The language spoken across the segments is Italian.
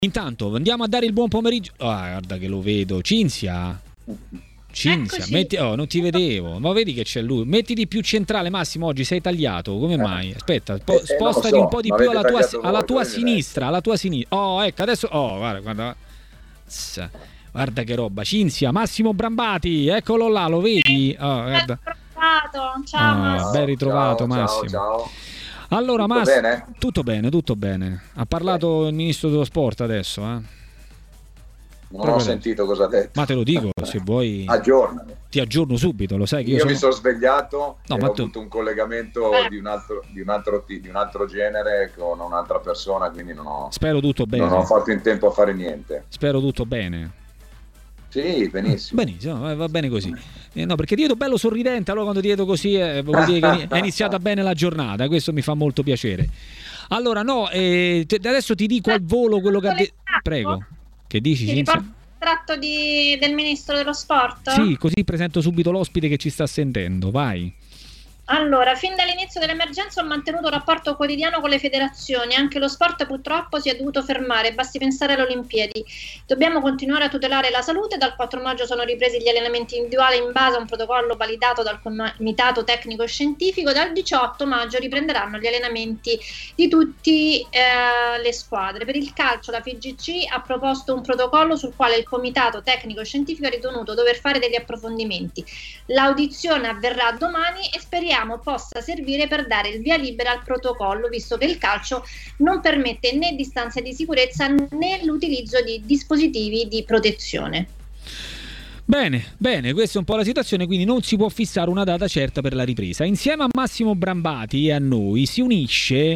Intanto andiamo a dare il buon pomeriggio. Guarda che lo vedo. Cinzia, metti, non ti vedevo, ma vedi che c'è lui. Mettiti più centrale, Massimo. Oggi sei tagliato, come mai? Aspetta, spostati un po' di più alla tua sinistra. Ecco, adesso. Guarda. Guarda che roba. Cinzia, Massimo Brambati, eccolo là, lo vedi? Guarda. Ciao. Ben ritrovato, Massimo. Ciao. Allora, Tutto Massimo, bene? Tutto bene. Ha parlato il ministro dello sport adesso, Non ho sentito cosa ha detto. Ma te lo dico, se vuoi. Aggiornami. Ti aggiorno subito, lo sai che io mi sono svegliato e ho avuto un collegamento di un altro genere con un'altra persona, quindi spero tutto bene. Non ho fatto in tempo a fare niente. Spero tutto bene. Sì, benissimo. Benissimo, va bene così. No, perché ti vedo bello sorridente, allora quando ti vedo così vuol dire che è iniziata bene la giornata, questo mi fa molto piacere. Allora, adesso ti dico al volo quello che ha detto. Prego, che dici, Cinzia? Il tratto del ministro dello sport? Sì, così presento subito l'ospite che ci sta sentendo, vai. Allora, fin dall'inizio dell'emergenza ho mantenuto un rapporto quotidiano con le federazioni, anche lo sport purtroppo si è dovuto fermare, basti pensare alle Olimpiadi. Dobbiamo continuare a tutelare la salute, dal 4 maggio sono ripresi gli allenamenti individuali in base a un protocollo validato dal Comitato Tecnico Scientifico, dal 18 maggio riprenderanno gli allenamenti di tutte le squadre. Per il calcio la FIGC ha proposto un protocollo sul quale il Comitato Tecnico Scientifico ha ritenuto dover fare degli approfondimenti. L'audizione avverrà domani e speriamo possa servire per dare il via libera al protocollo, visto che il calcio non permette né distanze di sicurezza né l'utilizzo di dispositivi di protezione. Bene, questa è un po' la situazione, quindi non si può fissare una data certa per la ripresa. Insieme a Massimo Brambati e a noi si unisce,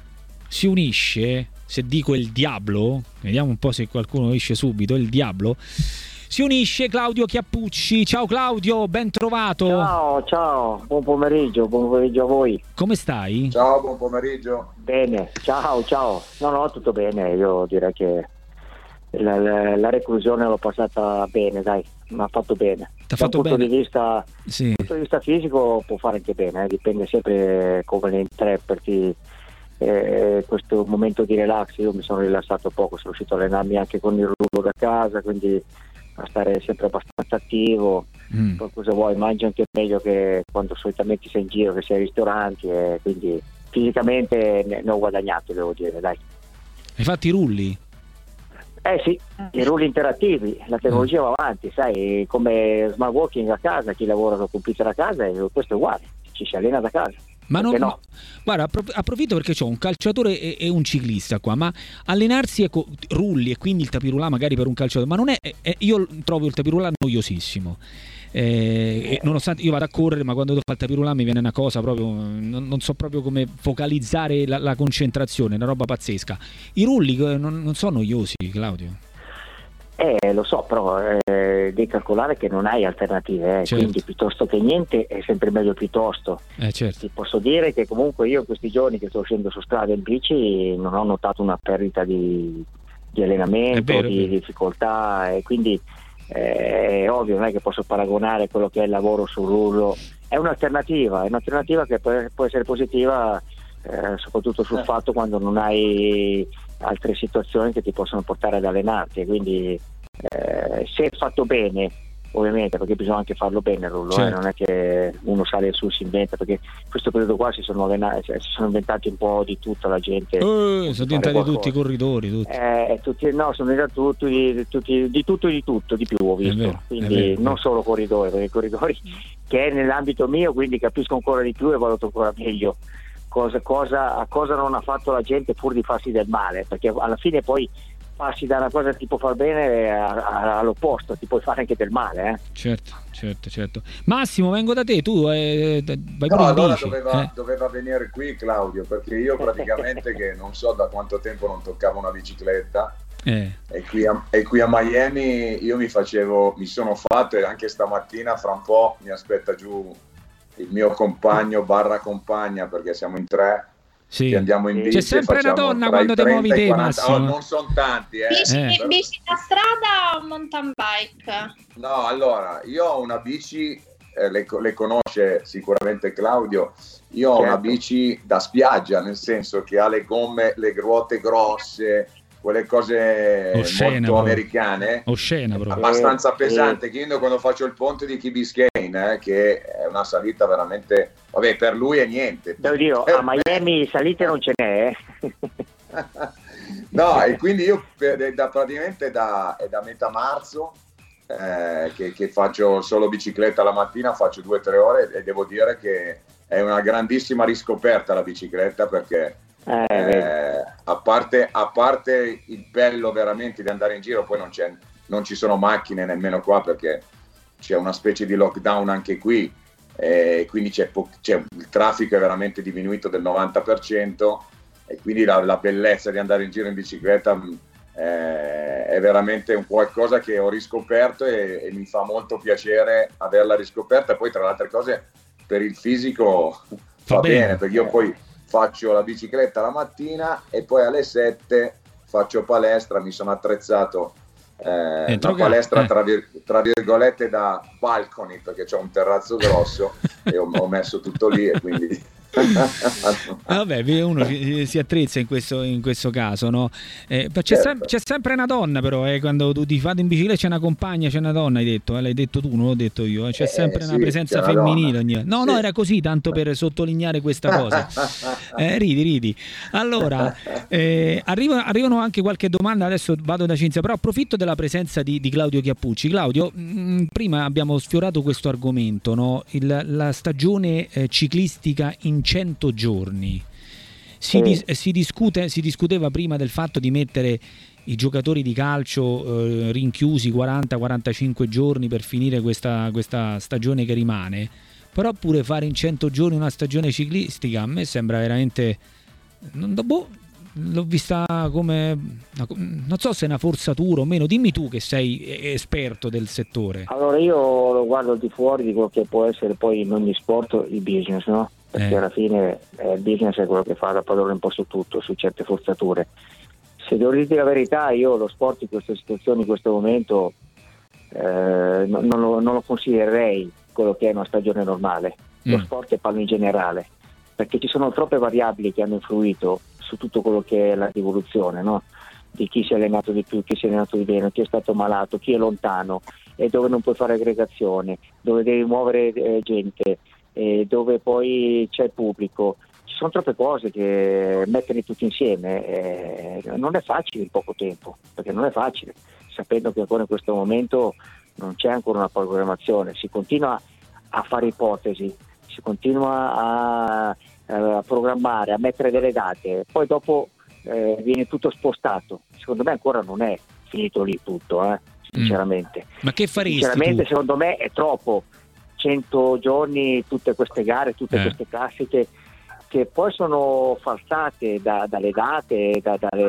se dico il diavolo, vediamo un po' se qualcuno esce subito, il diavolo. Si unisce Claudio Chiappucci. Ciao Claudio, ben trovato. Ciao, buon pomeriggio a voi. Come stai? Ciao, buon pomeriggio. Bene, ciao. No, tutto bene, io direi che la reclusione l'ho passata bene, dai, mi ha fatto bene. Dal punto di vista fisico può fare anche bene, dipende sempre come ne interpreti questo momento di relax. Io mi sono rilassato poco, sono riuscito a allenarmi anche con il rullo da casa, quindi a stare sempre abbastanza attivo. Poi cosa vuoi, mangi anche meglio che quando solitamente sei in giro, che sei ai ristoranti, e quindi fisicamente ne ho guadagnato, devo dire, dai. Hai fatto i rulli? Sì, i rulli interattivi, la tecnologia va avanti, sai, come smart working a casa, chi lavora con computer a casa, questo è uguale, ci si allena da casa. Ma no. Guarda, approfitto perché c'ho un calciatore e un ciclista qua, ma allenarsi rulli e quindi il tapirulà magari per un calciatore, ma non è io trovo il tapirulà noiosissimo. Nonostante io vado a correre, ma quando devo fare il tapirulà mi viene una cosa proprio, non so proprio come focalizzare la concentrazione, è una roba pazzesca. I rulli non sono noiosi, Claudio? Lo so, però devi calcolare che non hai alternative, certo. Quindi piuttosto che niente è sempre meglio piuttosto. Certo. Ti posso dire che comunque io questi giorni che sto scendendo su strada in bici non ho notato una perdita di allenamento, di difficoltà, e quindi è ovvio, non è che posso paragonare quello che è il lavoro sul rullo. È un'alternativa che può essere positiva, soprattutto sul fatto quando non hai altre situazioni che ti possono portare ad allenarti, quindi se è fatto bene, ovviamente, perché bisogna anche farlo bene il rullo, certo. Non è che uno sale su si inventa, perché in questo periodo qua si sono inventati un po' di tutta la gente, sono diventati tutti corridori, sono diventati di tutto di più, ho visto, quindi non solo corridori, perché corridori che è nell'ambito mio, quindi capisco ancora di più e valuto ancora meglio cosa non ha fatto la gente pur di farsi del male, perché alla fine poi passi da una cosa che ti può far bene all'opposto, ti puoi fare anche del male. Certo. Massimo, vengo da te, tu vai pure allora bici. Doveva venire qui Claudio, perché io praticamente che non so da quanto tempo non toccavo una bicicletta. E qui a Miami io mi sono fatto, e anche stamattina fra un po' mi aspetta giù il mio compagno / compagna, perché siamo in 3, che andiamo in bici. C'è sempre una donna quando ti muovi te, Massimo. Non sono tanti, Bici da strada o mountain bike? No, allora io ho una bici, le conosce sicuramente Claudio. Io ho una bici da spiaggia, nel senso che ha le gomme, le ruote grosse, quelle cose oscena, molto americane, oscena proprio. Abbastanza pesante. Che io quando faccio il ponte di Key Biscayne, che è una salita veramente, vabbè, per lui è niente. Devo dire, a Miami salite non ce n'è. No, e quindi io praticamente da metà marzo che faccio solo bicicletta la mattina, faccio 2-3 ore, e devo dire che è una grandissima riscoperta la bicicletta, perché a parte il bello veramente di andare in giro, poi non ci sono macchine nemmeno qua, perché c'è una specie di lockdown anche qui, quindi c'è il traffico è veramente diminuito del 90%, e quindi la bellezza di andare in giro in bicicletta è veramente un qualcosa che ho riscoperto, e mi fa molto piacere averla riscoperta. Poi tra le altre cose per il fisico fa bene, perché io poi faccio la bicicletta la mattina e poi alle 7 faccio palestra. Mi sono attrezzato una palestra tra virgolette da balcony, perché c'ho un terrazzo grosso e ho messo tutto lì, e quindi vabbè, uno si attrezza in questo caso, no? C'è sempre una donna, però quando tu ti fate in bicicletta c'è una compagna, c'è una donna, hai detto, l'hai detto tu, non l'ho detto io, c'è sempre una presenza femminile. No, era così, tanto per sottolineare questa cosa. Ridi. Allora, arrivano anche qualche domanda, adesso vado da Cinzia, però approfitto della presenza di Claudio Chiappucci. Claudio, prima abbiamo sfiorato questo argomento, no? La stagione ciclistica in 100 giorni. Si discuteva prima del fatto di mettere i giocatori di calcio rinchiusi 40-45 giorni per finire questa stagione che rimane, però pure fare in 100 giorni una stagione ciclistica a me sembra veramente, l'ho vista come, non so se è una forzatura o meno. Dimmi tu che sei esperto del settore. Allora, io lo guardo al di fuori di quello che può essere poi in ogni sport il business, no? Perché alla fine il business è quello che fa da padrone un po' su tutto, su certe forzature. Se devo dire la verità, io lo sport in queste situazioni, in questo momento non lo considererei quello che è una stagione normale. Lo sport è pallo in generale, perché ci sono troppe variabili che hanno influito su tutto quello che è la rivoluzione, no? Di chi si è allenato di più, chi si è allenato di meno, chi è stato malato, chi è lontano, e dove non puoi fare aggregazione, dove devi muovere gente, dove poi c'è il pubblico. Ci sono troppe cose che metterli tutti insieme non è facile in poco tempo, perché non è facile, sapendo che ancora in questo momento non c'è ancora una programmazione. Si continua a fare ipotesi, si continua a programmare, a mettere delle date, poi dopo viene tutto spostato. Secondo me ancora non è finito lì tutto, sinceramente. Ma che faresti sinceramente tu? Secondo me è troppo. 100 giorni, tutte queste gare, tutte queste classiche che poi sono falsate dalle date,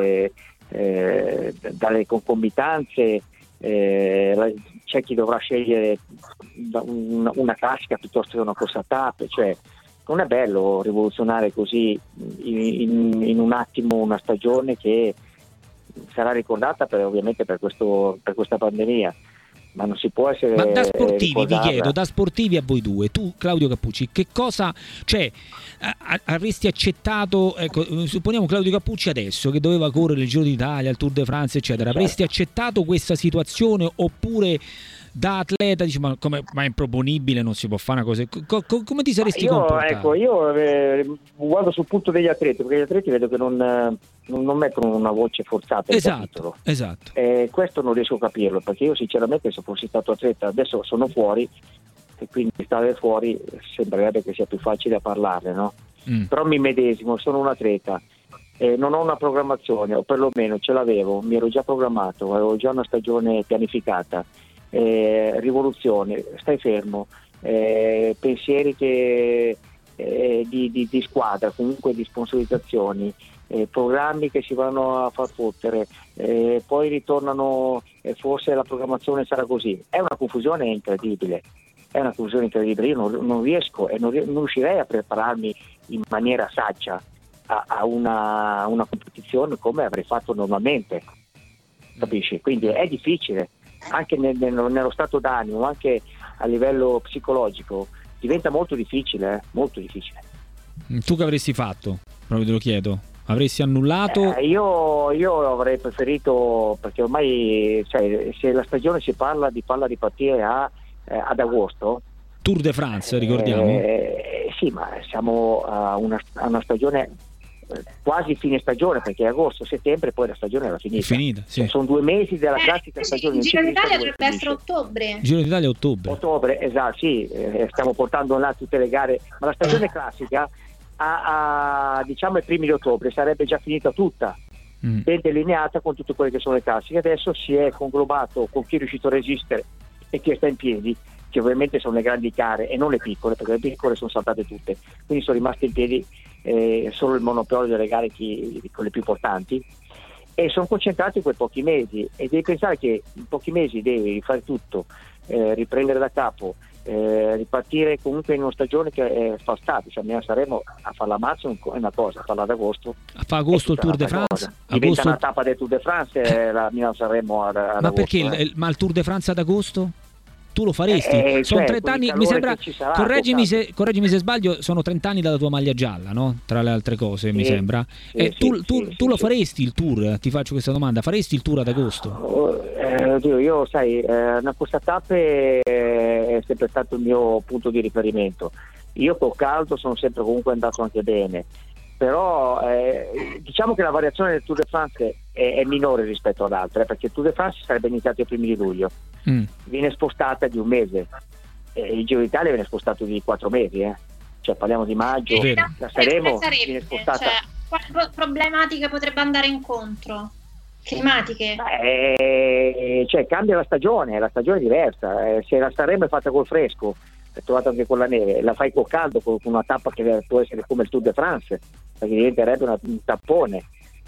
dalle concomitanze. C'è chi dovrà scegliere una classica piuttosto che una corsa a tappe, cioè non è bello rivoluzionare così in un attimo una stagione che sarà ricordata ovviamente per questa pandemia. Ma non si può essere. Ma da sportivi vi chiedo, da sportivi a voi due, tu Claudio Cappucci, che cosa, cioè avresti accettato, ecco, supponiamo Claudio Cappucci adesso che doveva correre il Giro d'Italia, il Tour de France eccetera, avresti accettato questa situazione, oppure da atleta dici ma è improponibile, non si può fare una cosa, come ti saresti comportato? Io guardo sul punto degli atleti, perché gli atleti vedo che non mettono una voce forzata. Esatto. Questo non riesco a capirlo, perché io sinceramente se fossi stato atleta, adesso sono fuori e quindi stare fuori sembrerebbe che sia più facile a parlarne, no? Però mi medesimo, sono un atleta, non ho una programmazione, o perlomeno ce l'avevo, mi ero già programmato, avevo già una stagione pianificata. Rivoluzione, stai fermo, pensieri di squadra, comunque di sponsorizzazioni, programmi che si vanno a far fottere, poi ritornano, forse la programmazione sarà così. È una confusione incredibile. Io non riesco e non riuscirei a prepararmi in maniera saggia a una competizione come avrei fatto normalmente, capisci? Quindi è difficile. Anche nello stato d'animo, anche a livello psicologico diventa molto difficile. Tu che avresti fatto? Proprio te lo chiedo. Avresti annullato? Io avrei preferito, perché ormai se la stagione si parla di partire ad agosto. Tour de France, ricordiamo. Sì, ma siamo a una stagione quasi fine stagione, perché agosto, settembre poi la stagione era finita. È finita, sì. Sono 2 mesi della classica stagione. Il Giro d'Italia dovrebbe essere ottobre. Giro d'Italia ottobre, esatto, sì, stiamo portando là tutte le gare, ma la stagione classica diciamo i primi di ottobre sarebbe già finita tutta, ben delineata con tutte quelle che sono le classiche. Adesso si è conglobato con chi è riuscito a resistere e chi sta in piedi, che ovviamente sono le grandi gare e non le piccole, perché le piccole sono saltate tutte, quindi sono rimaste in piedi solo il monopolio delle gare quelle più importanti, e sono concentrati in quei pochi mesi, e devi pensare che in pochi mesi devi fare tutto, riprendere da capo, ripartire comunque in una stagione che è spostata. Cioè saremo a farla a marzo è una cosa, a farla ad agosto, a fa agosto il Tour de France, diventa una tappa del Tour de France, la mia Sanremo ad agosto. Ma perché ma il Tour de France ad agosto? Tu lo faresti? Sono 30 anni, mi sembra, correggimi se sbaglio, sono 30 anni dalla tua maglia gialla, no? Tra le altre cose, mi sembra. Tu lo faresti il tour? Ti faccio questa domanda, faresti il tour ad agosto? Io una corsa tappe è sempre stato il mio punto di riferimento. Io col caldo sono sempre comunque andato anche bene, però diciamo che la variazione del Tour de France è minore rispetto ad altre, perché il Tour de France sarebbe iniziato i primi di luglio, viene spostata di un mese, il Giro d'Italia viene spostato di 4 mesi, cioè parliamo di maggio, la Sanremo viene spostata. Cioè, quali problematiche potrebbe andare incontro? Climatiche? Cioè cambia la stagione è diversa, se la Sanremo è fatta col fresco, è trovato anche con la neve, la fai col caldo, con una tappa che può essere come il Tour de France, perché diventerebbe un tappone.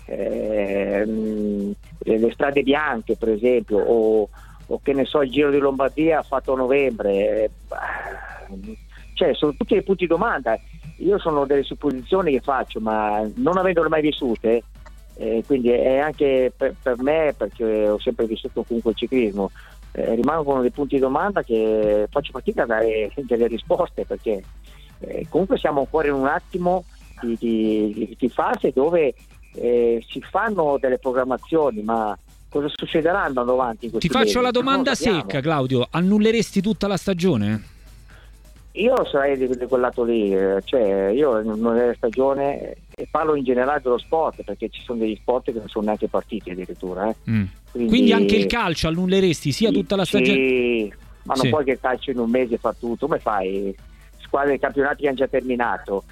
Le strade bianche per esempio, o che ne so, il Giro di Lombardia fatto a novembre, cioè sono tutti dei punti di domanda. Io sono delle supposizioni che faccio, ma non avendole mai vissute, quindi è anche per me, perché ho sempre vissuto comunque il ciclismo, rimangono dei punti di domanda che faccio fatica a dare delle risposte, perché comunque siamo ancora in un attimo di fase dove si fanno delle programmazioni, ma cosa succederà andando avanti in questi Ti faccio mesi? la domanda secca, Claudio: annulleresti tutta la stagione? Io sarei di quel lato lì, cioè io non è stagione, e parlo in generale dello sport, perché ci sono degli sport che non sono neanche partiti addirittura. Quindi anche il calcio annulleresti sia tutta la stagione? Sì, ma non puoi che il calcio in un mese fa tutto. Come fai? Squadre dei campionati che hanno già terminato,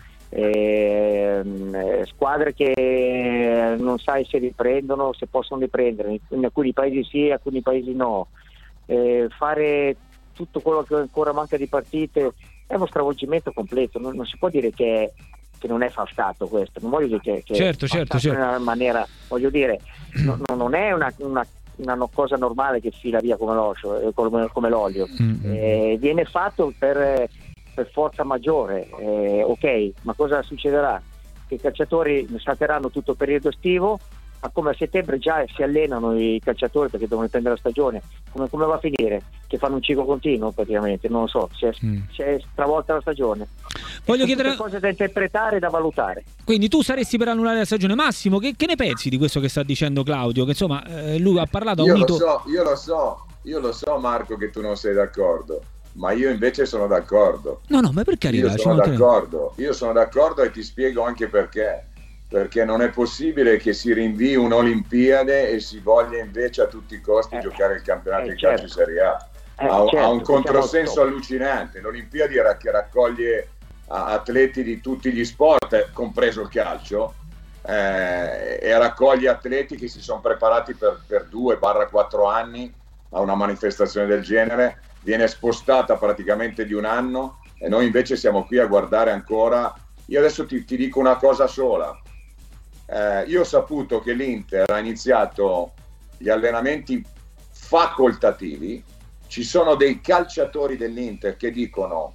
squadre che non sai se riprendono, se possono riprendere, in alcuni paesi sì, in alcuni paesi no, fare tutto quello che ancora manca di partite è uno stravolgimento completo. Non si può dire che non è falsato questo, non voglio dire che certo. in una maniera, voglio dire, non è una cosa normale che fila via come l'olio, viene fatto per forza maggiore, ok, ma cosa succederà? Che i calciatori salteranno tutto il periodo estivo, ma come a settembre già si allenano i calciatori perché devono prendere la stagione, come va a finire? Che fanno un ciclo continuo praticamente, non lo so, si è stravolta la stagione. Voglio chiedere cose da interpretare e da valutare. Quindi tu saresti per annullare la stagione? Massimo, che ne pensi di questo che sta dicendo Claudio? Che insomma lui ha parlato, io lo so Marco che tu non sei d'accordo, ma io invece sono d'accordo. No, ma per carità, io sono d'accordo e ti spiego anche perché non è possibile che si rinvii un'Olimpiade e si voglia invece a tutti i costi giocare il campionato di calcio Serie A. Ha un controsenso allucinante. L'Olimpiadi che raccoglie atleti di tutti gli sport, compreso il calcio, e raccoglie atleti che si sono preparati per 2-4 anni a una manifestazione del genere, viene spostata praticamente di un anno e noi invece siamo qui a guardare ancora. Io adesso ti dico una cosa sola. Io ho saputo che l'Inter ha iniziato gli allenamenti facoltativi. Ci sono dei calciatori dell'Inter che dicono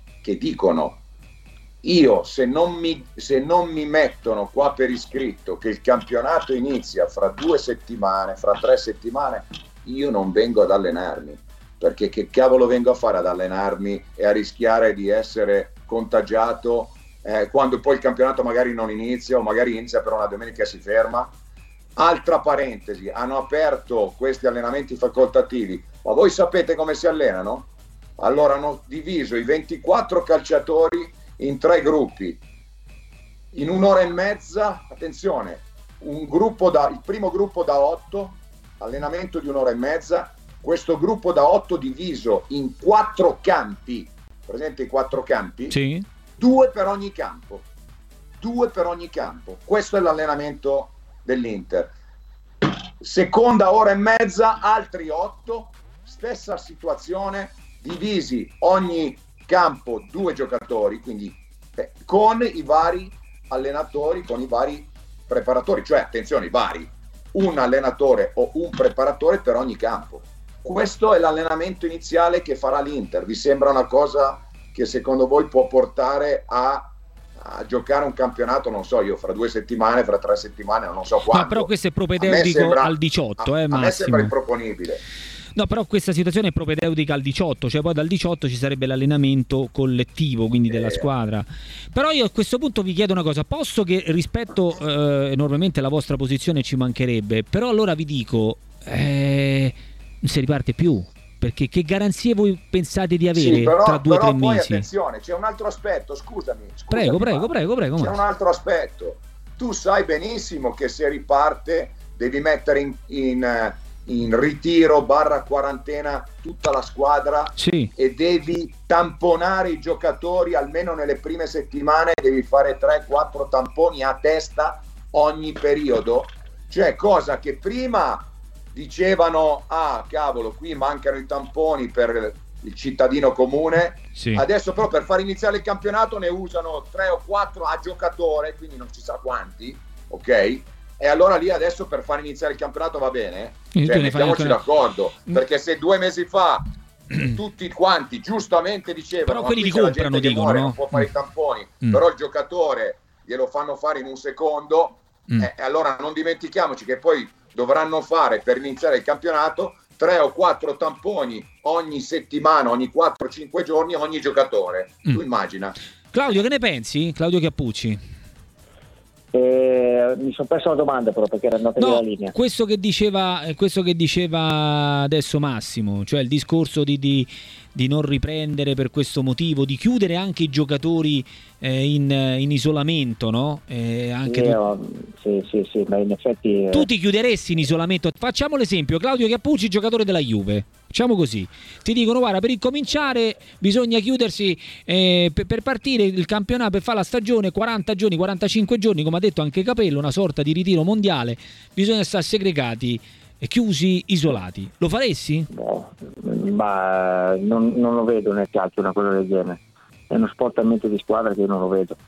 io se non mi mettono qua per iscritto che il campionato inizia fra 2 settimane, fra 3 settimane, io non vengo ad allenarmi, perché che cavolo vengo a fare ad allenarmi e a rischiare di essere contagiato quando poi il campionato magari non inizia o magari inizia per una domenica e si ferma. Altra parentesi, hanno aperto questi allenamenti facoltativi, ma voi sapete come si allenano? Allora hanno diviso i 24 calciatori in 3 gruppi, in un'ora e mezza, attenzione, il primo gruppo da 8, allenamento di un'ora e mezza, questo gruppo da 8 diviso in 4 campi, presente i 4 campi? Sì. 2 per ogni campo, questo è l'allenamento dell'Inter. Seconda ora e mezza, altri 8, stessa situazione, divisi ogni campo 2 giocatori, quindi con i vari allenatori, con i vari preparatori, cioè attenzione, un allenatore o un preparatore per ogni campo. Questo è l'allenamento iniziale che farà l'Inter. Vi sembra una cosa che secondo voi può portare a giocare un campionato, non so io, fra 2 settimane, fra 3 settimane, non so quando? No, però questo è propedeutico al 18, a me sembra improponibile. No, però questa situazione è propedeutica al 18, cioè poi dal 18 ci sarebbe l'allenamento collettivo, quindi della squadra. Però io a questo punto vi chiedo una cosa, posto che rispetto enormemente la vostra posizione, ci mancherebbe, però allora vi dico, non si riparte più, perché che garanzie voi pensate di avere tra 2 o 3 mesi? Attenzione, c'è un altro aspetto, scusami. Prego. C'è un altro aspetto. Tu sai benissimo che se riparte devi mettere in ritiro / quarantena tutta la squadra, sì, e devi tamponare i giocatori almeno nelle prime settimane, devi fare 3-4 tamponi a testa ogni periodo, cioè cosa che prima dicevano cavolo, qui mancano i tamponi per il cittadino comune, sì. Adesso però per far iniziare il campionato ne usano 3 o 4 a giocatore, quindi non si sa quanti, ok? E allora lì adesso per far iniziare il campionato va bene? Cioè, mettiamoci d'accordo, perché se 2 mesi fa tutti quanti giustamente dicevano, però quelli li comprano, dicono, no? Non può fare i tamponi, però il giocatore glielo fanno fare in un secondo, allora non dimentichiamoci che poi dovranno fare per iniziare il campionato 3 o 4 tamponi ogni settimana, ogni 4-5 giorni, ogni giocatore. Tu immagina. Claudio, che ne pensi? Claudio Chiappucci. Mi sono perso la domanda però perché era andata via la linea. Questo che diceva adesso Massimo, cioè il discorso di non riprendere per questo motivo, di chiudere anche i giocatori in isolamento, no? Sì, ma in effetti tu ti chiuderesti in isolamento. Facciamo l'esempio, Claudio Chiappucci, giocatore della Juve. Facciamo così, ti dicono guarda, per incominciare bisogna chiudersi per partire il campionato, per fare la stagione 40 giorni, 45 giorni, come ha detto anche Capello, una sorta di ritiro mondiale, bisogna stare segregati, chiusi, isolati. Lo faresti? No, ma non lo vedo nel calcio una cosa del genere, è uno sport talmente di squadra che io non lo vedo,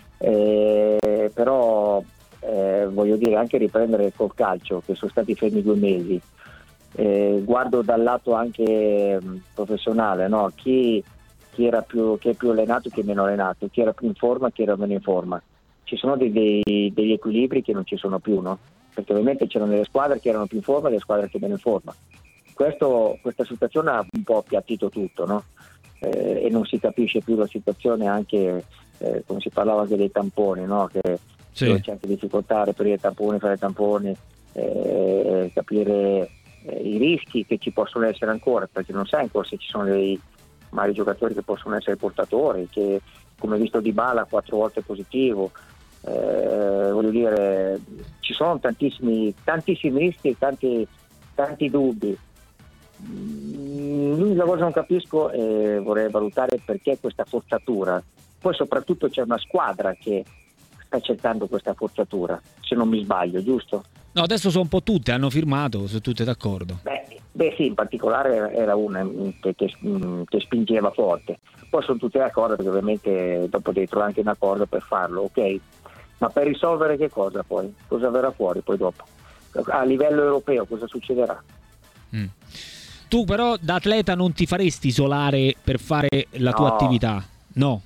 però voglio dire, anche riprendere col calcio, che sono stati fermi 2 mesi, guardo dal lato anche professionale, no? Chi è più allenato, chi è meno allenato, chi era più in forma, chi era meno in forma. Ci sono degli equilibri che non ci sono più, no? Perché ovviamente c'erano delle squadre che erano più in forma e delle squadre che meno in forma. Questa situazione ha un po' appiattito tutto, no? E non si capisce più la situazione, anche come si parlava anche dei tamponi, no? Che c'è anche difficoltà a reperire tamponi, fare tamponi, capire i rischi che ci possono essere ancora, perché non sai ancora se ci sono dei magari giocatori che possono essere portatori, che come visto Dybala 4 volte positivo, voglio dire, ci sono tantissimi rischi e tanti dubbi. L'unica cosa che non capisco e vorrei valutare perché questa forzatura, poi soprattutto c'è una squadra che sta cercando questa forzatura, se non mi sbaglio, giusto? No, adesso sono un po' tutte, hanno firmato, sono tutte d'accordo. Beh sì, in particolare era una che spingeva forte. Poi sono tutte d'accordo perché ovviamente dopo devi trovare anche un accordo per farlo, ok? Ma per risolvere che cosa poi? Cosa verrà fuori poi dopo? A livello europeo cosa succederà? Tu però da atleta non ti faresti isolare per fare la tua attività? No,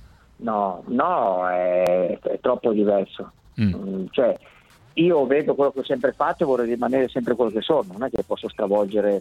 è troppo diverso. Cioè, io vedo quello che ho sempre fatto e vorrei rimanere sempre quello che sono, non è che posso stravolgere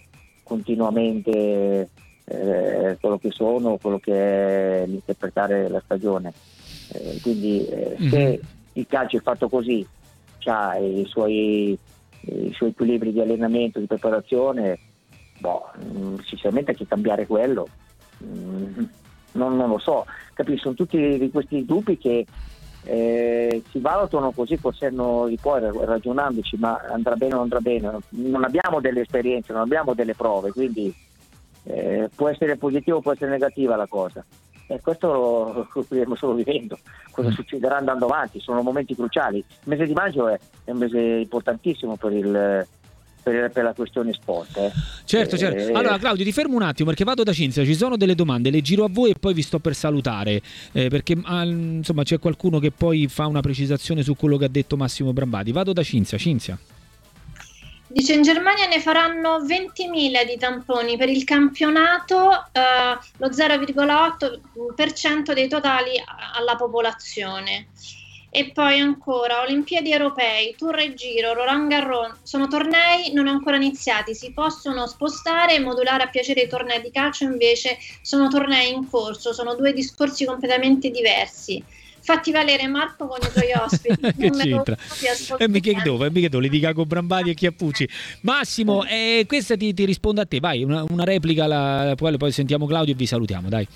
continuamente quello che sono, quello che è l'interpretare la stagione. quindi se il calcio è fatto così, ha i suoi equilibri di allenamento, di preparazione, sinceramente che cambiare quello non lo so, capisci? Sono tutti di questi dubbi che si valutano così col senno di poi, ragionandoci, ma andrà bene o non andrà bene, non abbiamo delle esperienze, non abbiamo delle prove, quindi può essere positivo, può essere negativa la cosa, e questo lo stiamo solo vivendo. Cosa succederà andando avanti? Sono momenti cruciali. Il mese di maggio è un mese importantissimo per la questione sport. Certo. Allora Claudio, ti fermo un attimo perché vado da Cinzia, ci sono delle domande, le giro a voi e poi vi sto per salutare, perché insomma c'è qualcuno che poi fa una precisazione su quello che ha detto Massimo Brambati. Vado da Cinzia. Dice: in Germania ne faranno 20.000 di tamponi per il campionato, lo 0,8% dei totali alla popolazione. E poi ancora Olimpiadi europei, Tour e Giro, Roland Garros, sono tornei non ancora iniziati, si possono spostare e modulare a piacere i tornei di calcio, invece sono tornei in corso, sono due discorsi completamente diversi. Fatti valere, Marco, con i tuoi ospiti. Che c'entra? Mica li dica con Brambati e Chiappucci. Massimo, questa ti rispondo a te, vai, una replica, poi sentiamo Claudio e vi salutiamo, dai.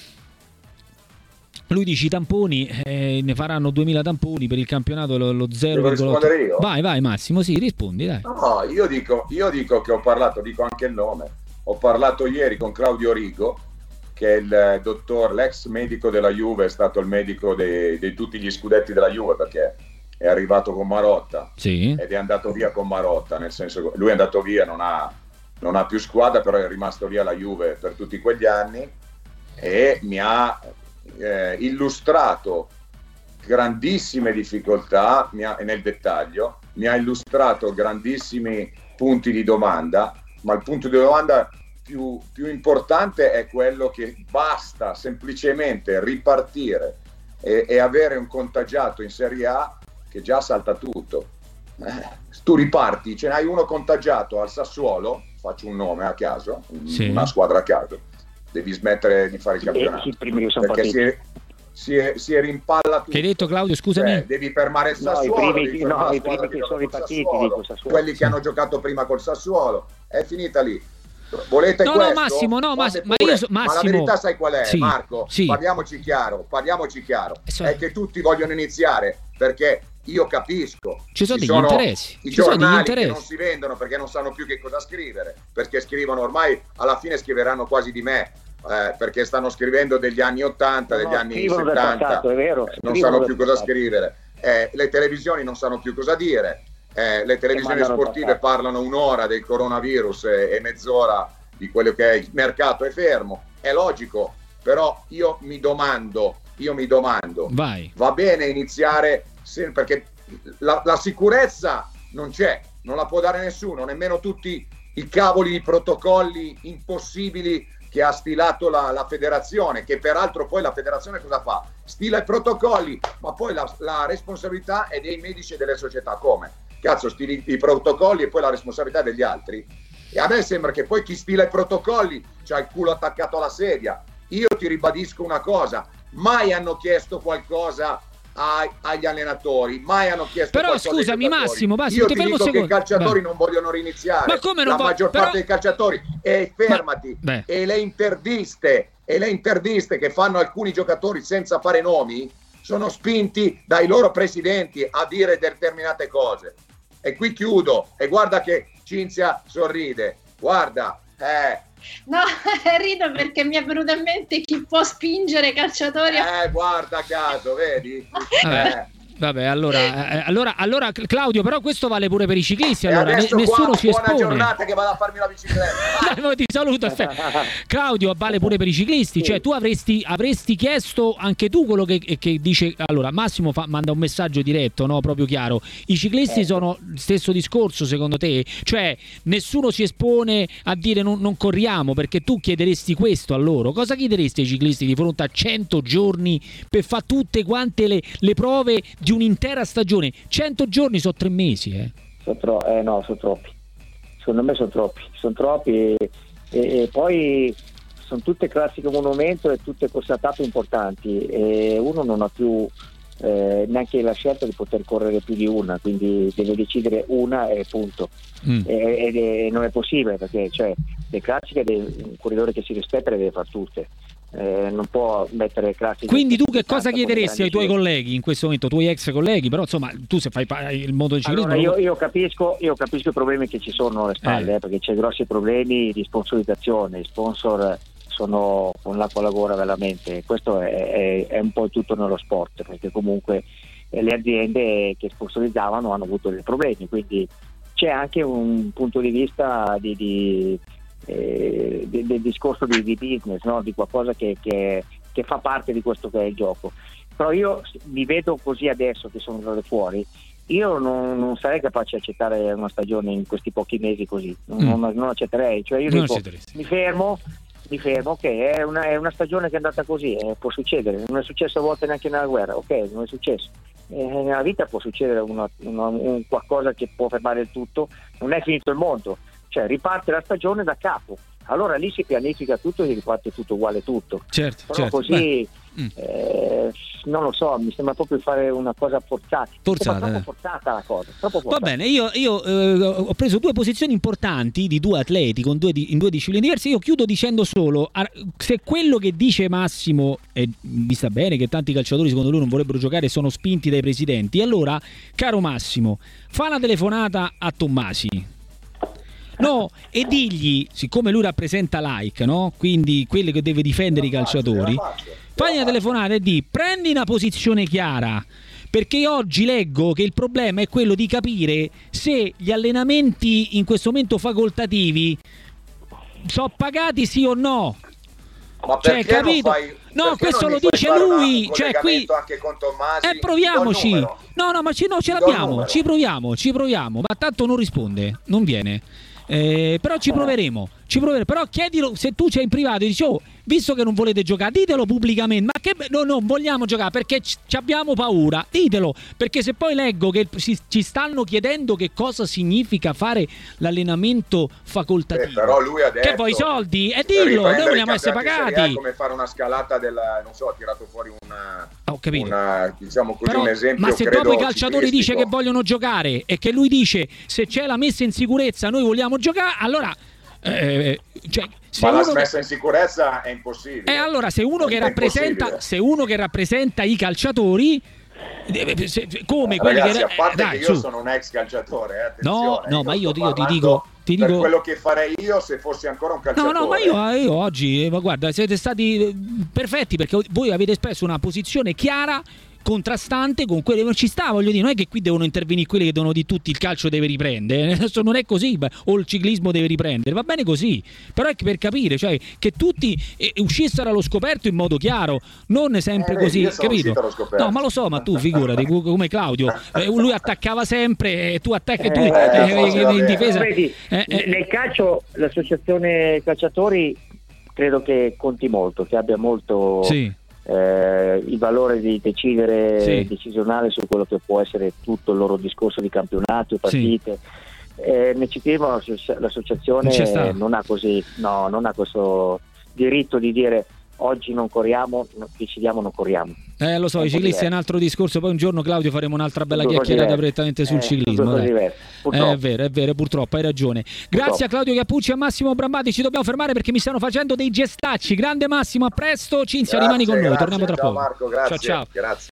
Lui dice i tamponi, ne faranno 2.000 tamponi per il campionato, lo 0,8. Devo rispondere io? Vai Massimo, sì, rispondi, dai. No, io dico che ho parlato, dico anche il nome, ho parlato ieri con Claudio Rigo, che è il dottore, l'ex medico della Juve, è stato il medico di tutti gli scudetti della Juve, perché è arrivato con Marotta, sì, ed è andato via con Marotta, nel senso che lui è andato via, non ha più squadra, però è rimasto lì alla Juve per tutti quegli anni, e mi ha illustrato grandissime difficoltà nel dettaglio, mi ha illustrato grandissimi punti di domanda, ma il punto di domanda più importante è quello che basta semplicemente ripartire e avere un contagiato in Serie A che già salta tutto. Tu riparti, ce n'hai uno contagiato al Sassuolo, faccio un nome a caso, sì, una squadra a caso, devi smettere di fare il campionato, perché si rimpalla tutto. Che hai detto, Claudio, scusami? Devi fermare il Sassuolo, i primi che sono ripartiti col Sassuolo, quelli che hanno giocato prima col Sassuolo, è finita lì. Volete questo? No, Massimo, Massimo, ma la verità sai qual è, sì, Marco? Sì. Parliamoci chiaro, è che tutti vogliono iniziare, perché io capisco, ci sono degli interessi, i giornali che non si vendono perché non sanno più che cosa scrivere, perché scrivono, ormai alla fine scriveranno quasi di me, perché stanno scrivendo degli anni 80, degli anni 70, passato, è vero, non sanno più cosa scrivere, le televisioni non sanno più cosa dire, le televisioni sportive parlano un'ora del coronavirus e mezz'ora di quello che è il mercato, è fermo, è logico, però io mi domando, vai, va bene iniziare perché la sicurezza non c'è, non la può dare nessuno, nemmeno tutti i cavoli di protocolli impossibili che ha stilato la federazione, che peraltro poi la federazione cosa fa? Stila i protocolli, ma poi la responsabilità è dei medici e delle società. Come? Cazzo, stili i protocolli e poi la responsabilità degli altri? E a me sembra che poi chi stila i protocolli c'ha il culo attaccato alla sedia. Io ti ribadisco una cosa, mai hanno chiesto qualcosa agli allenatori, mai hanno chiesto però qualcosa. Però scusami Massimo, io ti dico che i calciatori non vogliono riniziare, ma come non la maggior parte dei calciatori, e fermati, e le interviste che fanno alcuni giocatori senza fare nomi sono spinti dai loro presidenti a dire determinate cose. E qui chiudo, e guarda che Cinzia sorride, guarda, No, rido perché mi è venuto in mente chi può spingere calciatori guarda caso, vedi? Vabbè, allora Claudio, però questo vale pure per i ciclisti, allora nessuno si espone. Buona giornata, che vado a farmi la bicicletta. Ti saluto, Claudio, vale pure per i ciclisti, cioè tu avresti chiesto anche tu quello che dice. Allora Massimo manda un messaggio diretto, no, proprio chiaro. I ciclisti sono stesso discorso secondo te? Cioè nessuno si espone a dire non corriamo, perché tu chiederesti questo a loro. Cosa chiederesti ai ciclisti di fronte a 100 giorni per fare tutte quante le prove di un'intera stagione? 100 giorni sono 3 mesi, sono troppi. Secondo me sono troppi e poi sono tutte classiche monumento e tutte corse a tappe importanti, e uno non ha più neanche la scelta di poter correre più di una, quindi deve decidere una e punto. E non è possibile, perché cioè, le classiche un corridore che si rispetta le deve fare tutte. Non può mettere classiche. Quindi tu che cosa chiederesti ai tuoi colleghi in questo momento, tuoi ex colleghi? Però insomma tu se fai il motociclismo. Allora, io capisco i problemi che ci sono alle spalle, perché c'è grossi problemi di sponsorizzazione, sponsor sono con l'acqua alla gola veramente. Questo è un po' tutto nello sport, perché comunque le aziende che sponsorizzavano hanno avuto dei problemi, quindi c'è anche un punto di vista del discorso di business, no? Di qualcosa che fa parte di questo che è il gioco. Però io mi vedo così adesso che sono venuto fuori, io non sarei capace di accettare una stagione in questi pochi mesi così, non accetterei, cioè io dico, mi fermo, che è una stagione che è andata così, può succedere, non è successo a volte neanche nella guerra, ok, non è successo. Nella vita può succedere un qualcosa che può fermare il tutto, non è finito il mondo, cioè riparte la stagione da capo, allora lì si pianifica tutto e si riparte tutto uguale tutto. Però così non lo so, mi sembra proprio fare una cosa forzata. Troppo forzata la cosa, troppo forzata. Va bene, io ho preso due posizioni importanti di due atleti in due discipline diverse. Io chiudo dicendo solo, se quello che dice Massimo vi sta bene, che tanti calciatori secondo lui non vorrebbero giocare e sono spinti dai presidenti, allora caro Massimo, fa una telefonata a Tommasi. No, e digli, siccome lui rappresenta l'AIC, no? Quindi quelli che deve difendere i calciatori, fai una telefonata e di prendi una posizione chiara, perché oggi leggo che il problema è quello di capire se gli allenamenti in questo momento facoltativi sono pagati sì o no. Ma perché capito? No, questo lo dice lui, cioè qui anche con Tommasi, proviamoci. No, ma ce l'abbiamo, ci proviamo, ma tanto non risponde, non viene. Però ci proveremo. Però chiedilo, se tu c'è in privato e dici visto che non volete giocare, ditelo pubblicamente, ma che non vogliamo giocare perché ci abbiamo paura, ditelo, perché se poi leggo che ci stanno chiedendo che cosa significa fare l'allenamento facoltativo, però lui ha detto che poi i soldi, e dillo, noi vogliamo essere pagati. È come fare una scalata non so, ha tirato fuori diciamo così, però, un esempio, ma se dopo i calciatori dice che vogliono giocare e che lui dice se c'è la messa in sicurezza noi vogliamo giocare, allora ma la messa in sicurezza è impossibile. E allora se uno che rappresenta i calciatori, come quelli ragazzi, a parte che io sono un ex calciatore, attenzione, no, ma io ti dico per quello che farei io se fossi ancora un calciatore. No, ma io oggi, guarda, siete stati perfetti, perché voi avete espresso una posizione chiara, contrastante con quelli. Non ci sta, voglio dire, non è che qui devono intervenire quelli che devono di tutti il calcio deve riprendere, adesso non è così, o il ciclismo deve riprendere, va bene così, però è che per capire, cioè che tutti uscissero allo scoperto in modo chiaro, non sempre così, capito? No, ma lo so, ma tu figurati come Claudio, lui attaccava sempre, tu attacchi in difesa. Vedi, nel calcio l'associazione calciatori credo che conti molto, che abbia molto il valore di decidere decisionale su quello che può essere tutto il loro discorso di campionato, partite. Nel ciclismo l'associazione non ha questo diritto di dire oggi non corriamo, decidiamo non corriamo. Lo so, i ciclisti è un altro discorso, poi un giorno Claudio faremo un'altra bella chiacchierata prettamente sul ciclismo. È vero, purtroppo hai ragione. Grazie a Claudio Cappucci e a Massimo Brambati, ci dobbiamo fermare perché mi stanno facendo dei gestacci. Grande Massimo, a presto. Cinzia, rimani con noi, torniamo tra poco. Ciao Marco, grazie. Ciao. Grazie.